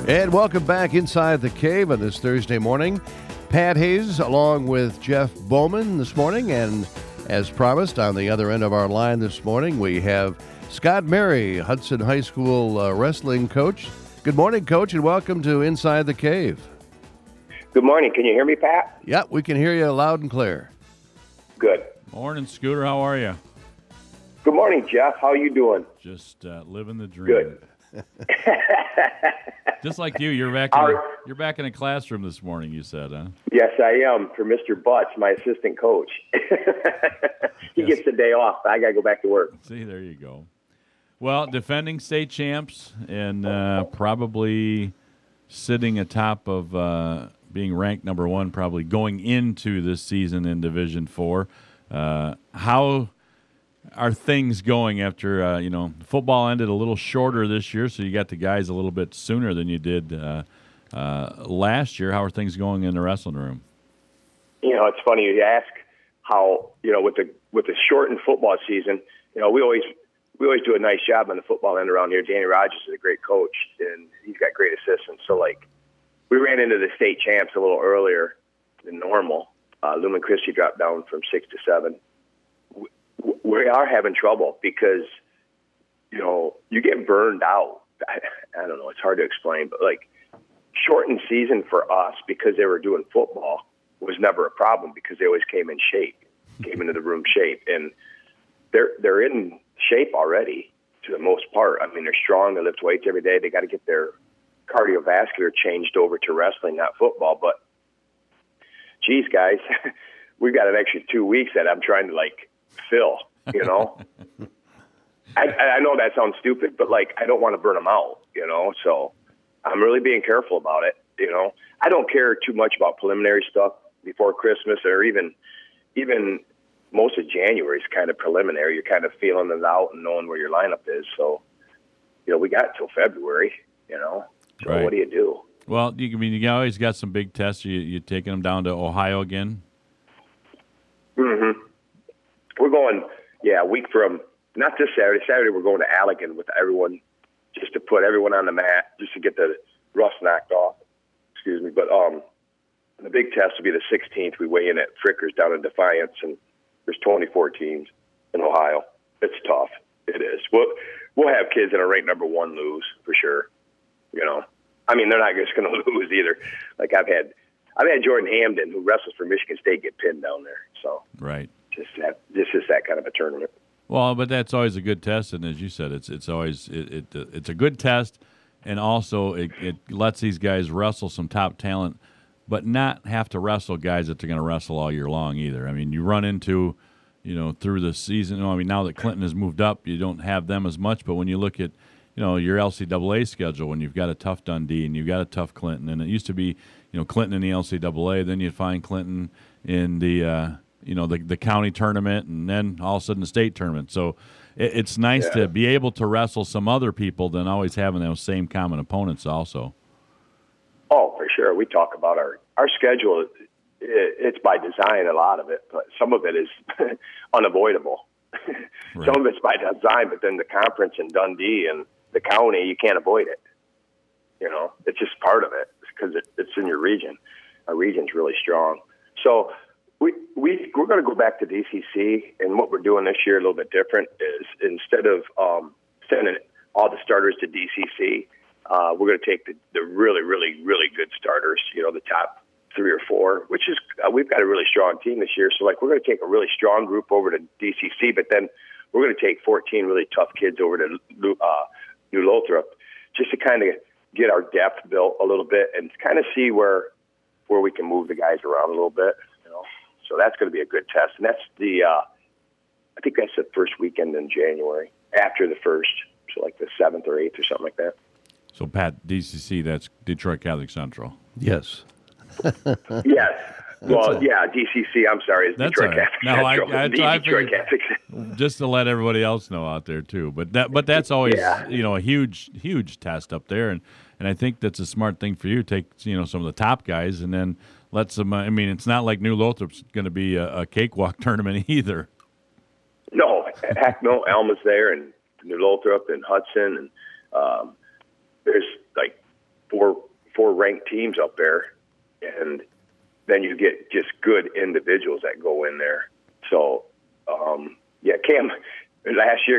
And welcome back inside the cave on this Thursday morning. Pat Hayes along with Jeff Bowman this morning. And as promised, on the other end of our line this morning, we have Scott Mary, Hudson High School wrestling coach. Good morning, Coach, and welcome to Inside the Cave. Good morning. Can you hear me, Pat? Yeah, we can hear you loud and clear. Good. Morning, Scooter. How are you? Good morning, Jeff. How are you doing? Just living the dream. Good. Just like you, you're back in a classroom this morning. You said, huh? Yes, I am. For Mr. Butts, my assistant coach. He gets the day off. I got to go back to work. See, there you go. Well, defending state champs and probably sitting atop of being ranked number one, probably going into this season in Division IV. How are things going after, football ended a little shorter this year, so you got the guys a little bit sooner than you did last year. How are things going in the wrestling room? It's funny you ask how, with the shortened football season, we always do a nice job on the football end around here. Danny Rogers is a great coach, and he's got great assistants. So, we ran into the state champs a little earlier than normal. Lumen Christi dropped down from 6 to 7. We are having trouble because, you get burned out. I don't know. It's hard to explain, but shortened season for us because they were doing football was never a problem because they always came in shape, came into the room shape. And they're in shape already to the most part. I mean, they're strong. They lift weights every day. They got to get their cardiovascular changed over to wrestling, not football. But, geez, guys, we've got an extra 2 weeks that I'm trying to, fill, I know that sounds stupid, but, I don't want to burn them out, so I'm really being careful about it, I don't care too much about preliminary stuff before Christmas or even most of January is kind of preliminary. You're kind of feeling it out and knowing where your lineup is. So, we got till February, so right. What do you do? Well, you always got some big tests. You taking them down to Ohio again? Mm-hmm. We're going, a week from, not this Saturday. Saturday we're going to Allegan with everyone, just to put everyone on the mat, just to get the rust knocked off. Excuse me. But the big test will be the 16th. We weigh in at Frickers down in Defiance, and there's 24 teams in Ohio. It's tough. It is. We'll have kids that are ranked number one lose for sure. I mean, they're not just going to lose either. I've had Jordan Hamden, who wrestles for Michigan State, get pinned down there. So right. This is that kind of a tournament. Well, but that's always a good test, and as you said, it's always it's a good test, and also it lets these guys wrestle some top talent, but not have to wrestle guys that they're going to wrestle all year long either. I mean, you run into, through the season. Now that Clinton has moved up, you don't have them as much, but when you look at your LCAA schedule, when you've got a tough Dundee and you've got a tough Clinton, and it used to be Clinton in the LCAA, then you'd find Clinton in the the county tournament, and then all of a sudden the state tournament. So it's nice to be able to wrestle some other people than always having those same common opponents also. Oh, for sure. We talk about our schedule. It's by design, a lot of it, but some of it is unavoidable. Right. Some of it's by design, but then the conference in Dundee and the county, you can't avoid it. It's just part of it because it's in your region. Our region's really strong. So we're going to go back to DCC, and what we're doing this year a little bit different is instead of sending all the starters to DCC, we're going to take the really, really, really good starters, the top 3 or 4, which is we've got a really strong team this year. So we're going to take a really strong group over to DCC, but then we're going to take 14 really tough kids over to New Lothrop just to kind of get our depth built a little bit and kind of see where we can move the guys around a little bit. So that's going to be a good test, and that's I think that's the first weekend in January after the first, so the 7th or 8th or something like that. So Pat, DCC, that's Detroit Catholic Central. Yes. Yes. Well, DCC. I'm sorry, it's Detroit Catholic Central. Detroit Catholic. Just to let everybody else know out there too. But that's always a huge test up there, and I think that's a smart thing for you. Take some of the top guys, and then let some. I mean, it's not like New Lothrop's going to be a cakewalk tournament either. No, heck no. Alma's there, and New Lothrop, and Hudson, and there's four ranked teams up there, and then you get just good individuals that go in there. So, Cam, last year,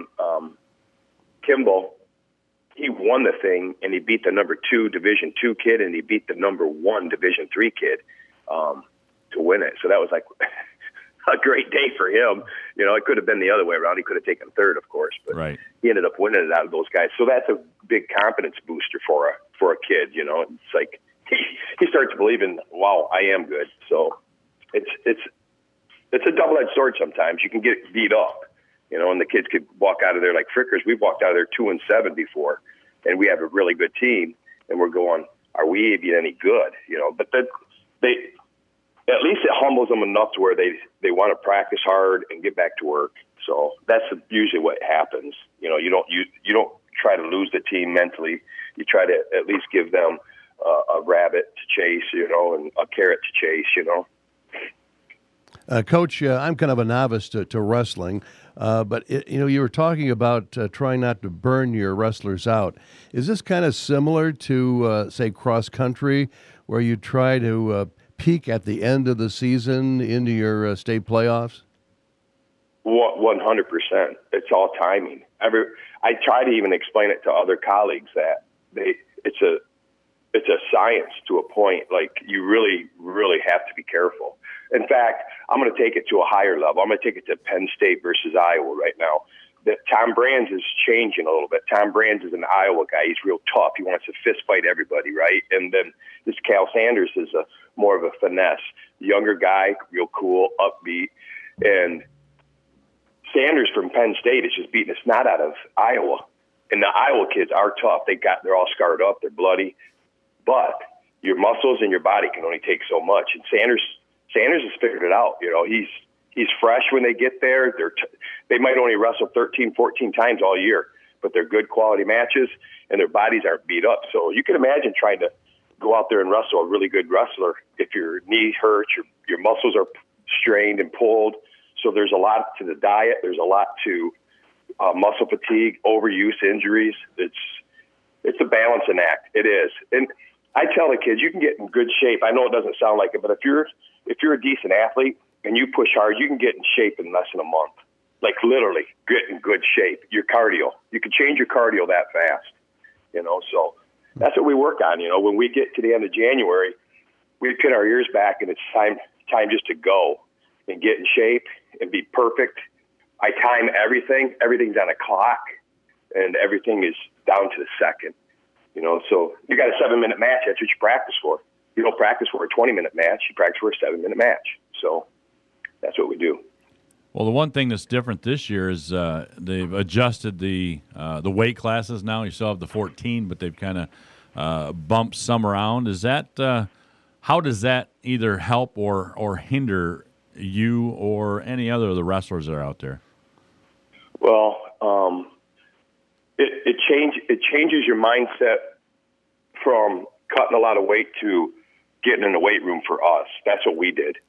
Kimball, he won the thing, and he beat the number 2 Division II kid, and he beat the number 1 Division III kid to win it. So that was like a great day for him. You know, it could have been the other way around. He could have taken third, of course, but he ended up winning it out of those guys. So that's a big confidence booster for a kid. You know, it's like he starts believing, wow, I am good. So it's a double-edged sword. Sometimes you can get beat up, you know, and the kids could walk out of there like Frickers. We've walked out of there 2-7 before, and we have a really good team, and we're going, are we even any good? You know, but they at least it humbles them enough to where they want to practice hard and get back to work. So that's usually what happens. You know, you don't try to lose the team mentally. You try to at least give them a rabbit to chase, you know, and a carrot to chase, you know. Coach, I'm kind of a novice to wrestling, but you were talking about trying not to burn your wrestlers out. Is this kind of similar to, say, cross country, where you try to peak at the end of the season into your state playoffs? 100%. It's all timing. I try to even explain it to other colleagues that it's a science to a point. Like, you really, really have to be careful. In fact, I'm going to take it to a higher level. I'm going to take it to Penn State versus Iowa right now. That Tom Brands is changing a little bit. Tom Brands is an Iowa guy. He's real tough. He wants to fist fight everybody, right? And then this Cal Sanders is more of a finesse. Younger guy, real cool, upbeat. And Sanders from Penn State is just beating the snot out of Iowa. And the Iowa kids are tough. They're all scarred up. They're bloody. But your muscles and your body can only take so much. And Sanders has figured it out. You know, he's fresh when they get there. They might only wrestle 13, 14 times all year, but they're good quality matches, and their bodies aren't beat up. So you can imagine trying to go out there and wrestle a really good wrestler if your knee hurts, your muscles are strained and pulled. So there's a lot to the diet. There's a lot to muscle fatigue, overuse, injuries. It's a balancing act. It is. And I tell the kids, you can get in good shape. I know it doesn't sound like it, but if you're a decent athlete and you push hard, you can get in shape in less than a month. Like, literally get in good shape. Your cardio. You can change your cardio that fast. You know, so that's what we work on. You know, when we get to the end of January, we pin our ears back, and it's time just to go and get in shape and be perfect. I time everything. Everything's on a clock, and everything is down to the second. You know, so you got a 7-minute match. That's what you practice for. You don't practice for a 20-minute match. You practice for a 7-minute match. So that's what we do. Well, the one thing that's different this year is they've adjusted the weight classes now. You still have the 14, but they've kind of bumped some around. Is that how does that either help or hinder you or any other of the wrestlers that are out there? Well, it changes your mindset from cutting a lot of weight to getting in the weight room for us. That's what we did.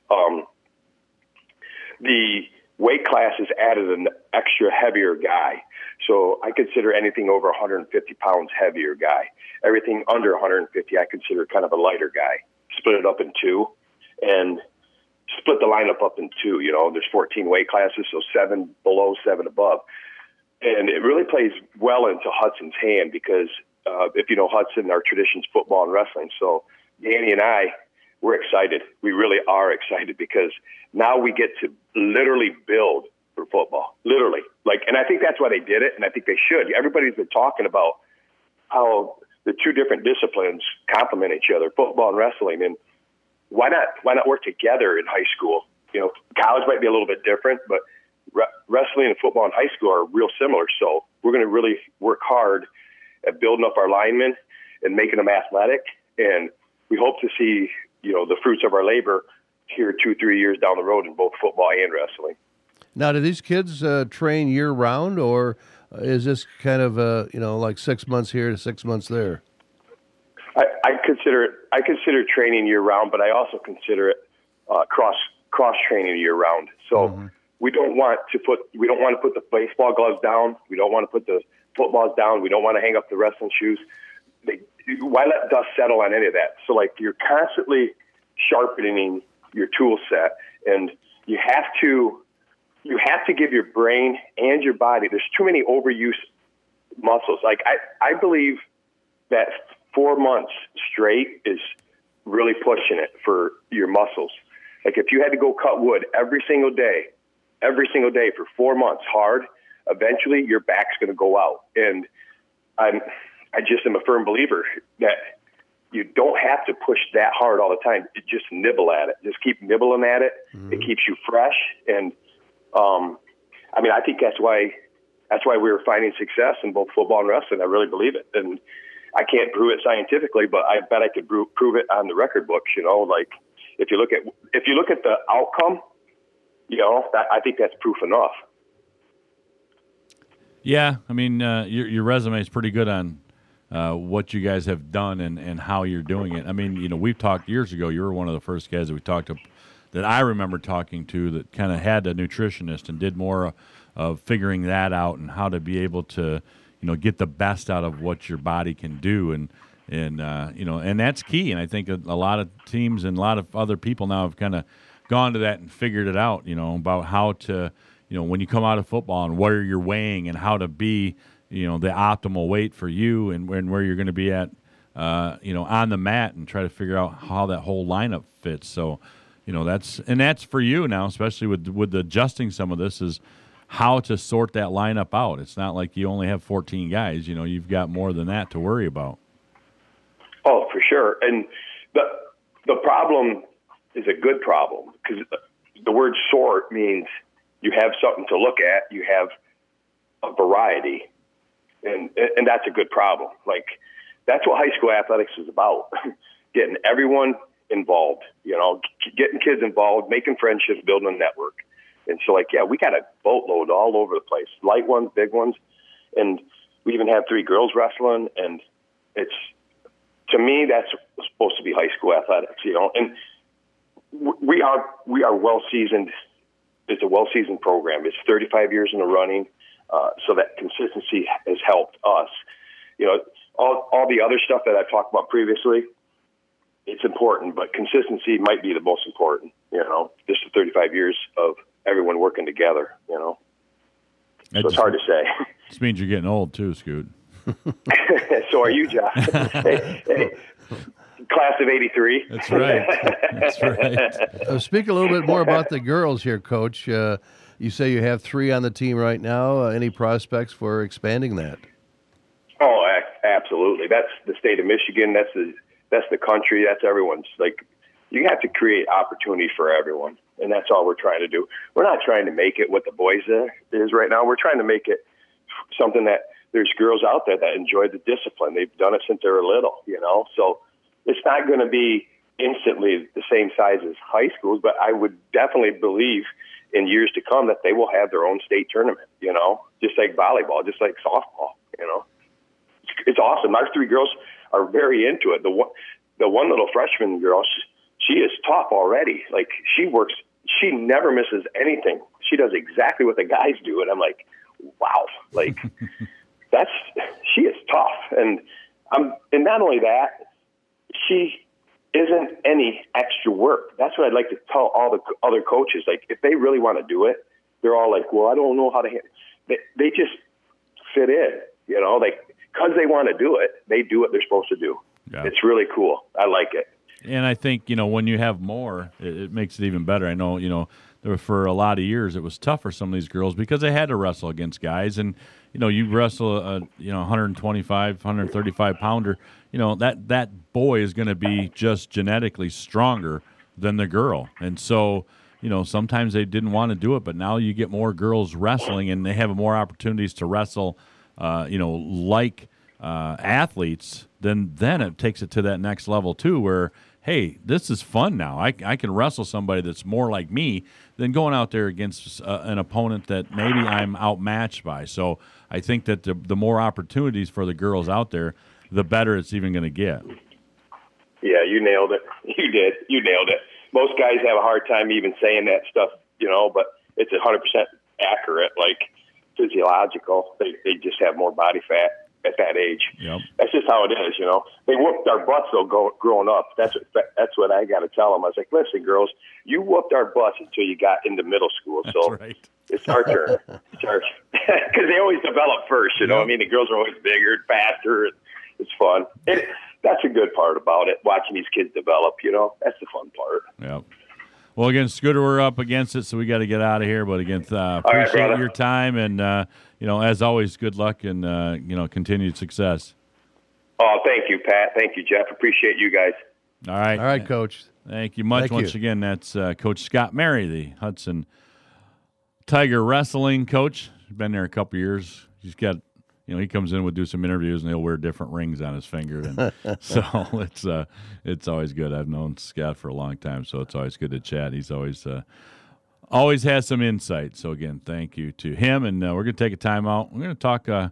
The weight classes added an extra heavier guy. So I consider anything over 150 pounds heavier guy. Everything under 150 I consider kind of a lighter guy. Split it up in two and split the lineup up in two. You know, there's 14 weight classes, so 7 below, 7 above. And it really plays well into Hudson's hand because if you know Hudson, our tradition's football and wrestling. So Danny and I, we're excited. We really are excited because now we get to literally build for football. Literally. And I think that's why they did it, and I think they should. Everybody's been talking about how the two different disciplines complement each other, football and wrestling, and why not work together in high school? You know, college might be a little bit different, but wrestling and football in high school are real similar. So we're going to really work hard at building up our linemen and making them athletic, and we hope to see, you know, the fruits of our labor here 2-3 years down the road in both football and wrestling. Now, do these kids train year-round, or is this kind of, like 6 months here, 6 months there? I consider training year-round, but I also consider it cross training year-round. So we don't want to put the baseball gloves down. We don't want to put the footballs down. We don't want to hang up the wrestling shoes. why let dust settle on any of that? So, like, you're constantly sharpening your tool set, and you have to give your brain and your body. There's too many overuse muscles. Like, I believe that 4 months straight is really pushing it for your muscles. Like, if you had to go cut wood every single day for 4 months hard, eventually your back's going to go out. And I just am a firm believer that you don't have to push that hard all the time. Just nibble at it. Just keep nibbling at it. Mm-hmm. It keeps you fresh. And I think that's why we were finding success in both football and wrestling. I really believe it. And I can't prove it scientifically, but I bet I could prove it on the record books. Like if you look at the outcome, I think that's proof enough. Yeah, your resume is pretty good on what you guys have done and how you're doing it. We've talked years ago. You were one of the first guys that we talked to, that I remember talking to, that kind of had a nutritionist and did more of figuring that out and how to be able to, get the best out of what your body can do, and that's key. And I think a lot of teams and a lot of other people now have kind of gone to that and figured it out, about how to, when you come out of football and where you're weighing and how to be, the optimal weight for you and where you're going to be at, on the mat, and try to figure out how that whole lineup fits. So, that's for you now, especially with adjusting some of this, is how to sort that lineup out. It's not like you only have 14 guys. You've got more than that to worry about. Oh, for sure. And the problem is a good problem, because the word sort means you have something to look at. You have a variety, and that's a good problem. Like, that's what high school athletics is about, getting everyone involved, getting kids involved, making friendships, building a network. And so, we got a boatload all over the place, light ones, big ones. And we even have 3 girls wrestling. And to me, that's supposed to be high school athletics, And we are well-seasoned. It's a well-seasoned program. It's 35 years in the running. So that consistency has helped us. All the other stuff that I talked about previously, it's important, but consistency might be the most important, just the 35 years of everyone working together, So it's hard to say. This means you're getting old too, Scoot. So are you, Josh. Hey, class of 83. That's right. Speak a little bit more about the girls here, Coach. You say you have 3 on the team right now. Any prospects for expanding that? Oh, absolutely. That's the state of Michigan. That's the country. That's everyone's. Like, you have to create opportunity for everyone, and that's all we're trying to do. We're not trying to make it what the boys is right now. We're trying to make it something that there's girls out there that enjoy the discipline. They've done it since they were little, So it's not going to be instantly the same size as high schools, but I would definitely believe in years to come that they will have their own state tournament, just like volleyball, just like softball, It's awesome. Our 3 girls are very into it. The one little freshman girl, she is tough already. Like, she never misses anything. She does exactly what the guys do. And I'm like, wow, like she is tough. And not only that, she isn't any extra work. That's what I'd like to tell all the other coaches. Like, if they really want to do it, they're all like, well, I don't know how to handle it. They just fit in, because they want to do it, they do what they're supposed to do. Yeah. It's really cool. I like it. And I think, when you have more, it makes it even better. I know, for a lot of years it was tough for some of these girls because they had to wrestle against guys. And, you wrestle a 125, 135 pounder, that boy is going to be just genetically stronger than the girl. And so, sometimes they didn't want to do it, but now you get more girls wrestling and they have more opportunities to wrestle, like athletes, then it takes it to that next level too, where, hey, this is fun now. I can wrestle somebody that's more like me than going out there against an opponent that maybe I'm outmatched by. So I think that the more opportunities for the girls out there, the better it's even going to get. Yeah, you nailed it. You did. You nailed it. Most guys have a hard time even saying that stuff, but it's 100% accurate, like physiological. They just have more body fat. at that age. Yep. That's just how it is, you know. They whooped our butts though growing up. That's what I got to tell them. I was like, listen, girls, you whooped our butts until you got into middle school. So That's right. it's our turn. It's our because they always develop first, you know. Yep. I mean, the girls are always bigger and faster. And it's fun. That's a good part about it, watching these kids develop, you know. That's the fun part. Yep. Well, again, Scooter, we're up against it, so we got to get out of here. But again, appreciate right, your time, and you know, as always, good luck and you know, continued success. Oh, thank you, Pat. Thank you, Jeff. Appreciate you guys. All right, Coach. Thank you much. Thank Once you. again, that's Coach Scott Mary, the Hudson Tiger wrestling coach. He's been there a couple years. He's got, you know, he comes in, we'll do some interviews, and he'll wear different rings on his finger. And so it's always good. I've known Scott for a long time, so it's always good to chat. He's always has some insight. So again, thank you to him. And we're going to take a time out. We're going to talk